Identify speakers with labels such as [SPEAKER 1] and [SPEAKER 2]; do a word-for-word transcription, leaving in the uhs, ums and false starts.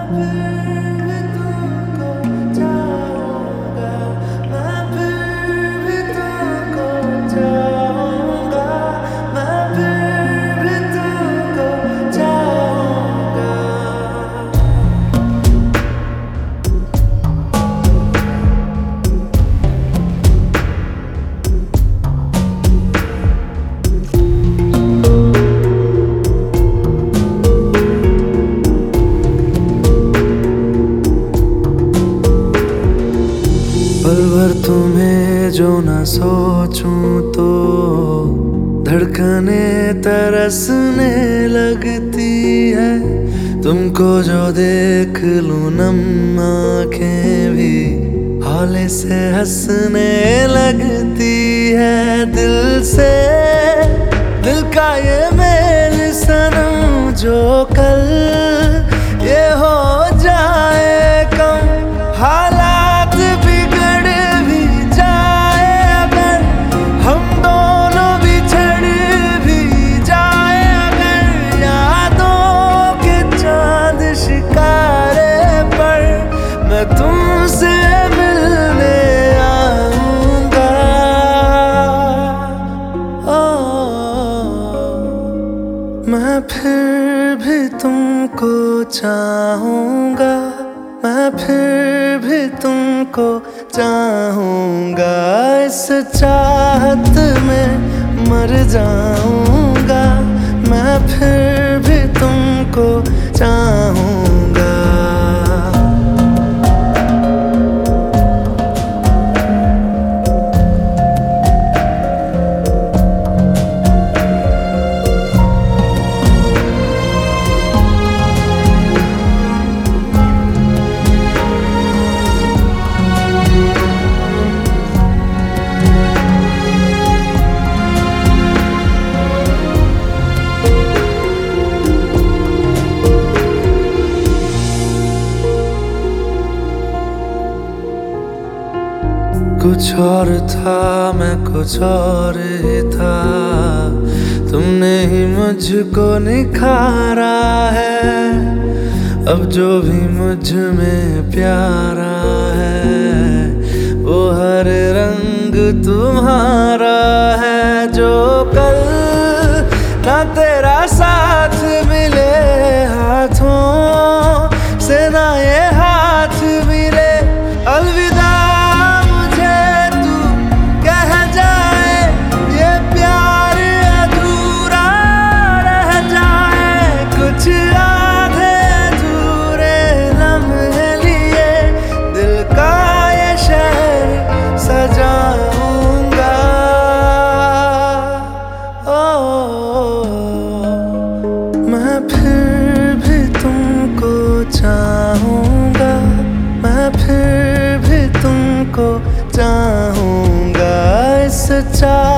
[SPEAKER 1] पल भर तुम्हें जो न सोचूं तो धड़कने तरसने लगती है। तुमको जो देख लूं नम आँखें भी हौले से हंसने लगती है। दिल से दिल का ये मेल सनम जो कल ये हो जाए कम, हालात बिगड़ भी जाए अगर, हम दोनों बिछड़ भी जाए अगर, यादों के चांद शिकारे पर मैं तुमसे मिलने आऊंगा। मैं फिर भी तुमको चाहूंगा, मैं फिर भी तुमको चाहूंगा। इस चाहत में मर जाऊंगा, मैं फिर भी तुमको चाहूंगा। कुछ और था मैं कुछ और ही था, तुमने ही मुझको निखारा है। अब जो भी मुझ में प्यारा है वो हर रंग तुम्हारा है। जो कल ना तेरा साथ मिले हाथों से ना ये हाथ मिले, अलविदा चाहूंगा, मैं फिर भी तुमको चाहूंगा। इस चाह